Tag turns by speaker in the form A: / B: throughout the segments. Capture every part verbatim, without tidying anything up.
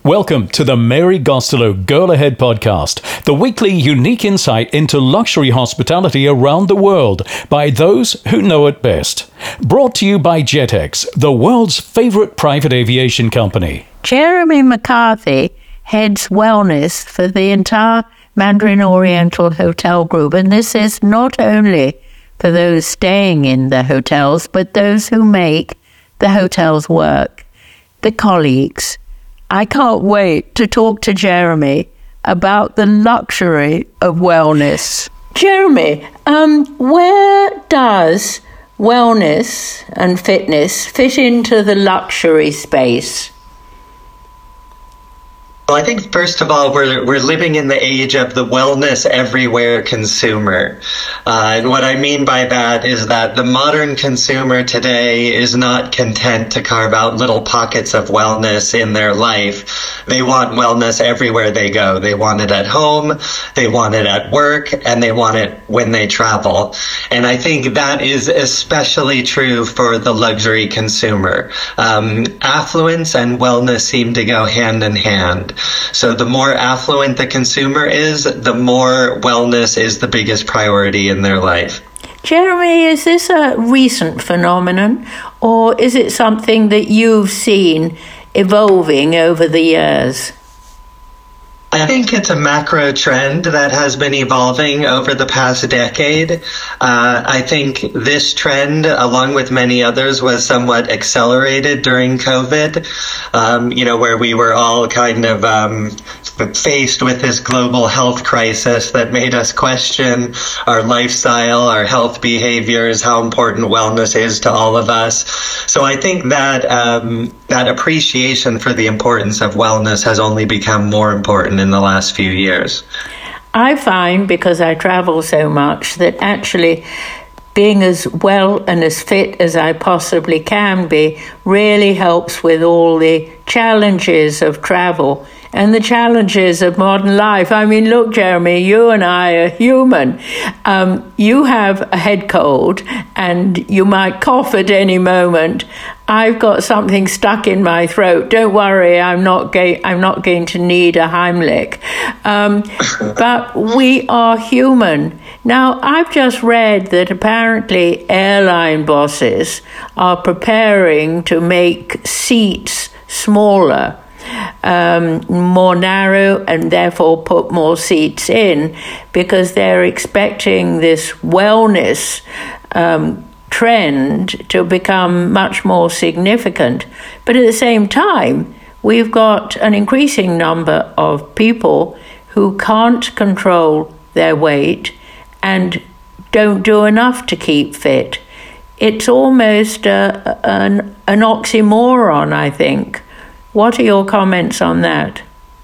A: Welcome to the Mary Gostelow Girl Ahead podcast, the weekly unique insight into luxury hospitality around the world by those who know it best. Brought to you by JetX, the world's favorite private aviation company.
B: Jeremy McCarthy heads wellness for the entire Mandarin Oriental Hotel Group, and this is not only for those staying in the hotels, but those who make the hotels work, the colleagues. I can't wait to talk to Jeremy about the luxury of wellness. Jeremy, um, where does wellness and fitness fit into the luxury space?
C: Well, I think first of all, we're we're living in the age of the wellness everywhere consumer. Uh, and what I mean by that is that the modern consumer today is not content to carve out little pockets of wellness in their life. They want wellness everywhere they go. They want it at home, they want it at work, and they want it when they travel. And I think that is especially true for the luxury consumer. Um, affluence and wellness seem to go hand in hand. So the more affluent the consumer is, the more wellness is the biggest priority in their life.
B: Jeremy, is this a recent phenomenon, or is it something that you've seen evolving over the years?
C: I think it's a macro trend that has been evolving over the past decade. Uh, I think this trend, along with many others, was somewhat accelerated during COVID, um, you know, where we were all kind of um, faced with this global health crisis that made us question our lifestyle, our health behaviors, how important wellness is to all of us. So I think that um, that appreciation for the importance of wellness has only become more important in the last few years.
B: I find, because I travel so much, that actually being as well and as fit as I possibly can be really helps with all the challenges of travel and the challenges of modern life. I mean, look, Jeremy, you and I are human. Um, you have a head cold and you might cough at any moment. I've got something stuck in my throat. Don't worry, I'm not ga- I'm not going to need a Heimlich. Um, but we are human. Now, I've just read that apparently airline bosses are preparing to make seats smaller, um, more narrow, and therefore put more seats in because they're expecting this wellness um, trend to become much more significant. But at the same time, we've got an increasing number of people who can't control their weight and don't do enough to keep fit. It's almost a, an, an oxymoron, I think. What are your comments on that?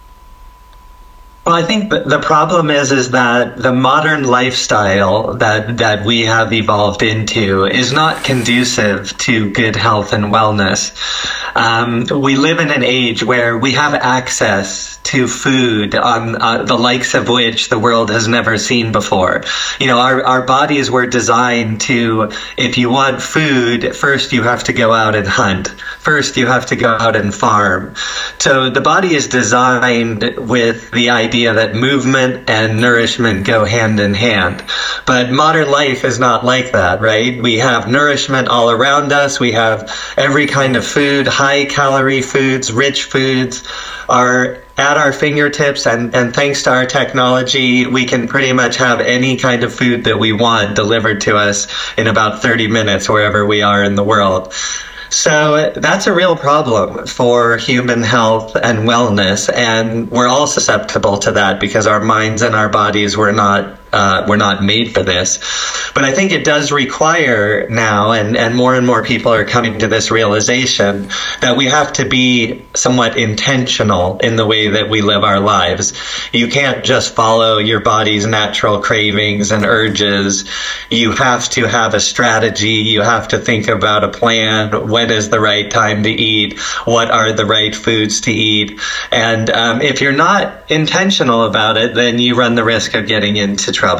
C: Well, I think the problem is is that the modern lifestyle that, that we have evolved into is not conducive to good health and wellness. Um, we live in an age where we have access to food on uh, the likes of which the world has never seen before. You know, our, our bodies were designed to, if you want food, first you have to go out and hunt. First you have to go out and farm. So the body is designed with the idea that movement and nourishment go hand in hand. But modern life is not like that, right? We have nourishment all around us. We have every kind of food, high calorie foods, rich foods are at our fingertips, and, and thanks to our technology, we can pretty much have any kind of food that we want delivered to us in about thirty minutes wherever we are in the world. So that's a real problem for human health and wellness, and we're all susceptible to that because our minds and our bodies were not uh, were not made for this. But I think it does require now, and, and more and more people are coming to this realization, that we have to be somewhat intentional in the way that we live our lives. You can't just follow your body's natural cravings and urges. You have to have a strategy. You have to think about a plan. When is the right time to eat? What are the right foods to eat? And um, if you're not intentional about it, then you run the risk of getting into trouble.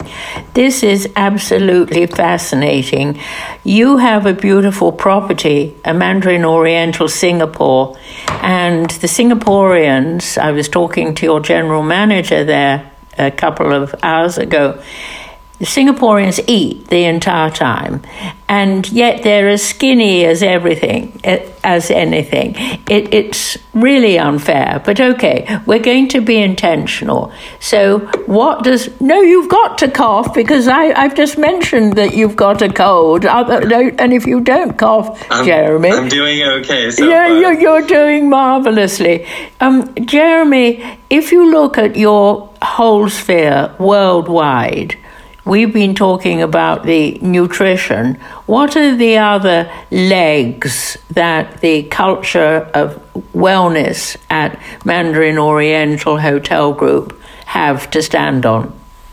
B: This is absolutely fascinating. You have a beautiful property, a Mandarin Oriental Singapore, and the Singaporeans, I was talking to your general manager there a couple of hours ago, the Singaporeans eat the entire time, and yet they're as skinny as everything, as anything. It, it's really unfair, but okay, we're going to be intentional. So what does... No, you've got to cough, because I, I've just mentioned that you've got a cold, and if you don't cough,
C: I'm,
B: Jeremy...
C: I'm doing okay so
B: yeah,
C: far.
B: You're, you're doing marvelously. Um, Jeremy, if you look at your whole sphere worldwide... We've been talking about the nutrition. What are the other legs that the culture of wellness at Mandarin Oriental Hotel Group have to stand on?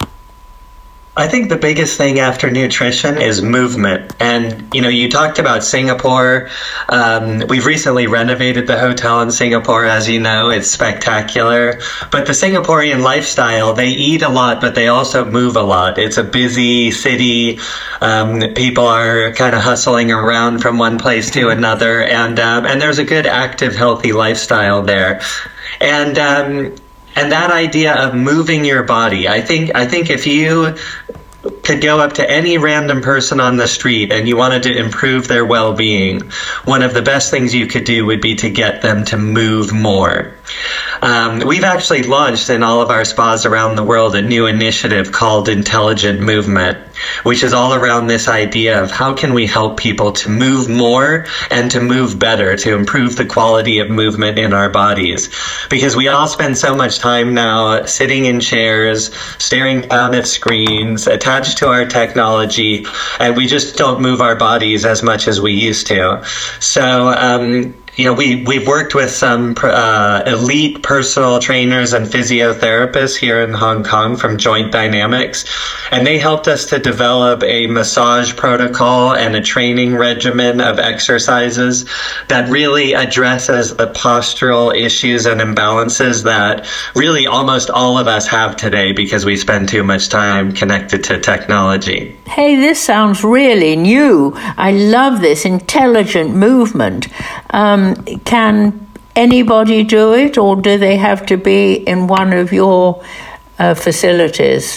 C: I think the biggest thing after nutrition is movement. And, you know, you talked about Singapore. Um, we've recently renovated the hotel in Singapore, as you know. It's spectacular. But the Singaporean lifestyle, they eat a lot, but they also move a lot. It's a busy city. Um, people are kind of hustling around from one place to another. And, um, and there's a good, active, healthy lifestyle there. And, um, And that idea of moving your body, I think I think if you could go up to any random person on the street and you wanted to improve their well-being, one of the best things you could do would be to get them to move more. Um, we've actually launched in all of our spas around the world a new initiative called Intelligent Movement, which is all around this idea of how can we help people to move more and to move better, to improve the quality of movement in our bodies. Because we all spend so much time now sitting in chairs, staring down at screens, attached to our technology, and we just don't move our bodies as much as we used to. So, um, You know, we, we've worked with some uh, elite personal trainers and physiotherapists here in Hong Kong from Joint Dynamics, and they helped us to develop a massage protocol and a training regimen of exercises that really addresses the postural issues and imbalances that really almost all of us have today because we spend too much time connected to technology.
B: Hey, this sounds really new. I love this intelligent movement. Um, Can anybody do it, or do they have to be in one of your uh, facilities?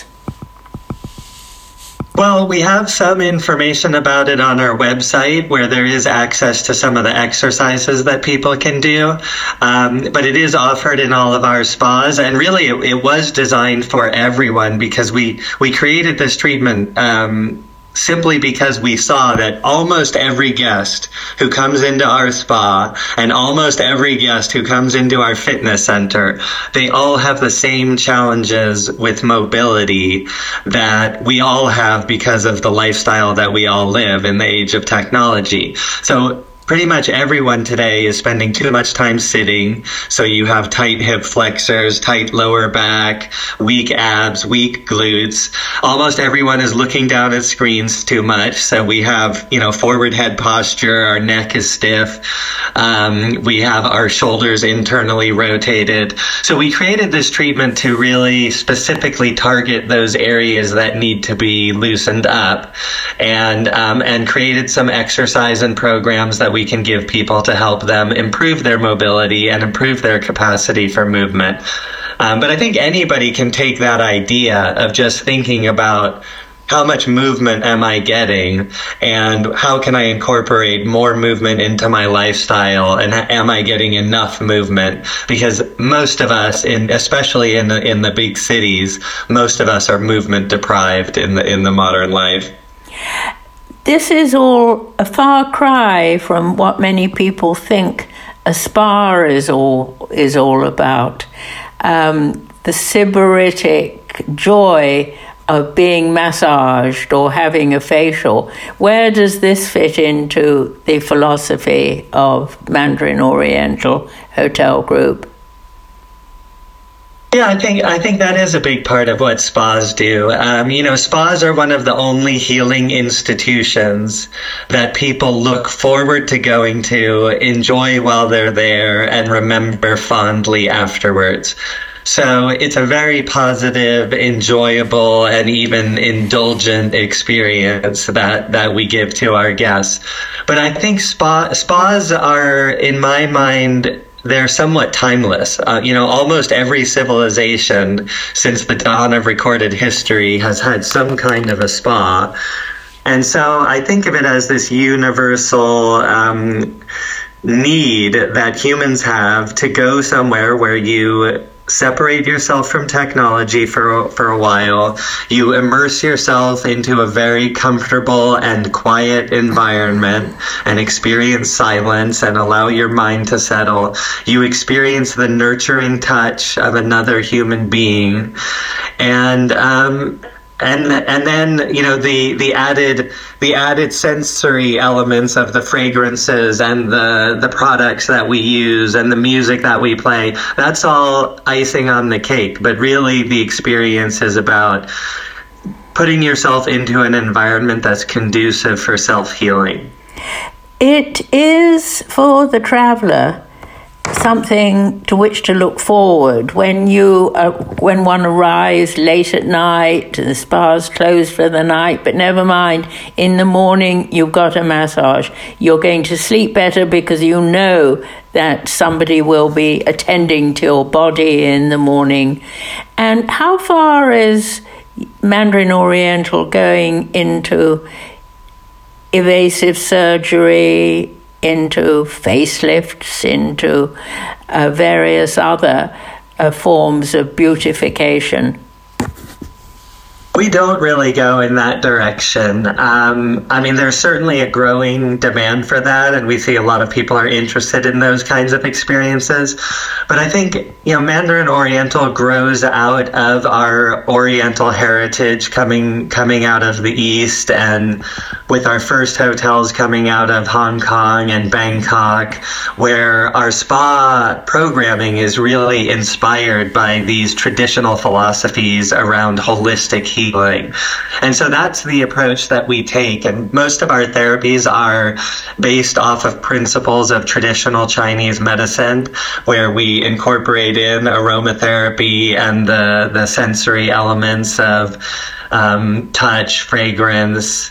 C: Well, we have some information about it on our website where there is access to some of the exercises that people can do. Um, but it is offered in all of our spas. And really, it, it was designed for everyone because we, we created this treatment um, simply because we saw that almost every guest who comes into our spa and almost every guest who comes into our fitness center, they all have the same challenges with mobility that we all have because of the lifestyle that we all live in the age of technology. So pretty much everyone today is spending too much time sitting. So you have tight hip flexors, tight lower back, weak abs, weak glutes. Almost everyone is looking down at screens too much. So we have, you know, forward head posture, our neck is stiff. Um, we have our shoulders internally rotated. So we created this treatment to really specifically target those areas that need to be loosened up, and um, and created some exercise and programs that we can give people to help them improve their mobility and improve their capacity for movement. Um, but I think anybody can take that idea of just thinking about how much movement am I getting and how can I incorporate more movement into my lifestyle, and am I getting enough movement? Because most of us, in especially in the in the big cities, most of us are movement deprived in the in the modern life.
B: This is all a far cry from what many people think a spa is all is all about. Um, the sybaritic joy of being massaged or having a facial. Where does this fit into the philosophy of Mandarin Oriental Hotel Group?
C: Yeah, I think I think that is a big part of what spas do. Um, you know, spas are one of the only healing institutions that people look forward to going to, enjoy while they're there, and remember fondly afterwards. So it's a very positive, enjoyable, and even indulgent experience that, that we give to our guests. But I think spa, spas are, in my mind, they're somewhat timeless. Uh, you know, almost every civilization since the dawn of recorded history has had some kind of a spa. And so I think of it as this universal um, need that humans have to go somewhere where you separate yourself from technology for for a while. You immerse yourself into a very comfortable and quiet environment and experience silence and allow your mind to settle. You experience the nurturing touch of another human being. And um And and then, you know, the, the added the added sensory elements of the fragrances and the, the products that we use and the music that we play, that's all icing on the cake. But really the experience is about putting yourself into an environment that's conducive for self-healing.
B: It is, for the traveler, something to which to look forward when you uh, when one arrives late at night, the spa's closed for the night, but never mind, in the morning you've got a massage. You're going to sleep better because you know that somebody will be attending to your body in the morning. And how far is Mandarin Oriental going into evasive surgery, into facelifts, into uh, various other uh, forms of beautification?
C: We don't really go in that direction. Um, I mean, there's certainly a growing demand for that, and we see a lot of people are interested in those kinds of experiences. But I think, you know, Mandarin Oriental grows out of our Oriental heritage coming coming out of the East, and with our first hotels coming out of Hong Kong and Bangkok, where our spa programming is really inspired by these traditional philosophies around holistic healing. And so that's the approach that we take. And most of our therapies are based off of principles of traditional Chinese medicine, where we incorporate in aromatherapy and the, the sensory elements of Um, touch, fragrance,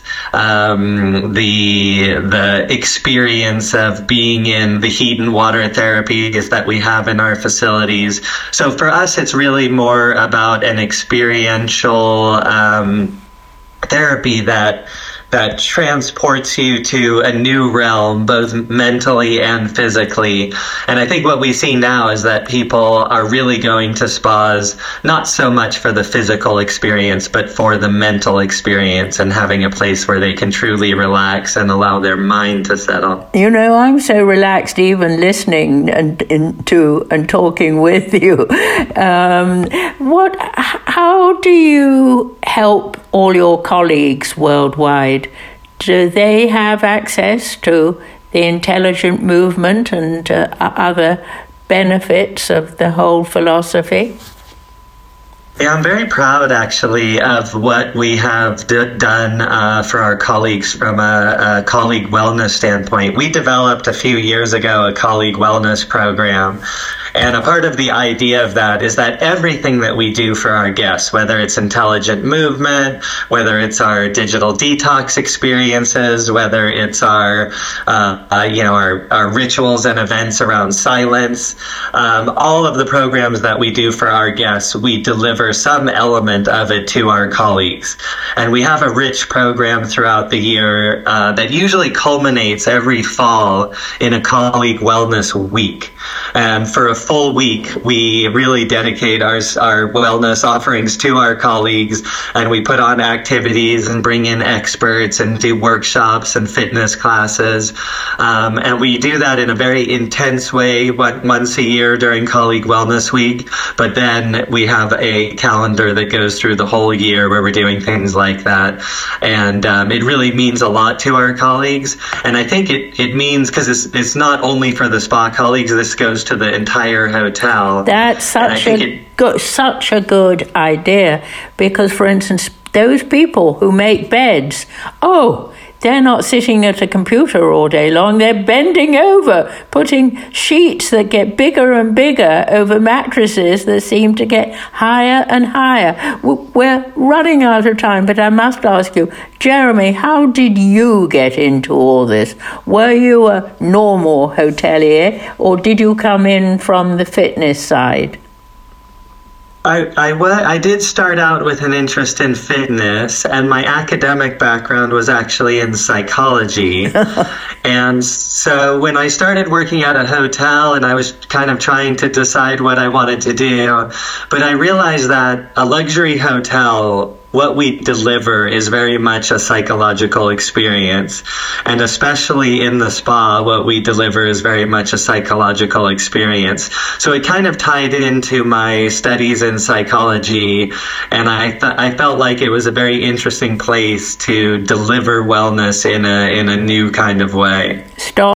C: um, the the experience of being in the heat and water therapies that we have in our facilities. So for us, it's really more about an experiential um, therapy that that transports you to a new realm, both mentally and physically. And I think what we see now is that people are really going to spas, not so much for the physical experience, but for the mental experience and having a place where they can truly relax and allow their mind to settle.
B: You know, I'm so relaxed even listening and, and to and talking with you. Um, what? How do you help all your colleagues worldwide? Do they have access to the intelligent movement and uh, other benefits of the whole philosophy?
C: Yeah, I'm very proud, actually, of what we have d- done uh, for our colleagues from a, a colleague wellness standpoint. We developed a few years ago a colleague wellness program. And a part of the idea of that is that everything that we do for our guests, whether it's intelligent movement, whether it's our digital detox experiences, whether it's our, uh, uh, you know, our, our rituals and events around silence, um, all of the programs that we do for our guests, we deliver some element of it to our colleagues. And we have a rich program throughout the year uh, that usually culminates every fall in a colleague wellness week. And for a full week, we really dedicate our, our wellness offerings to our colleagues, and we put on activities and bring in experts and do workshops and fitness classes. Um, and we do that in a very intense way once a year during Colleague Wellness Week. But then we have a calendar that goes through the whole year where we're doing things like that. And um, it really means a lot to our colleagues. And I think it, it means, because it's, it's not only for the spa colleagues, this goes to the entire hotel.
B: That's such a
C: it,
B: good, such a good idea, because, for instance, those people who make beds, oh, they're not sitting at a computer all day long. They're bending over, putting sheets that get bigger and bigger over mattresses that seem to get higher and higher. We're running out of time, but I must ask you, Jeremy, how did you get into all this? Were you a normal hotelier, or did you come in from the fitness side?
C: I, I, I did start out with an interest in fitness, and my academic background was actually in psychology. And so when I started working at a hotel, and I was kind of trying to decide what I wanted to do, but I realized that a luxury hotel, what we deliver is very much a psychological experience. And especially in the spa, what we deliver is very much a psychological experience. So it kind of tied into my studies in psychology, and I th- I felt like it was a very interesting place to deliver wellness in a in a new kind of way.
B: Stop.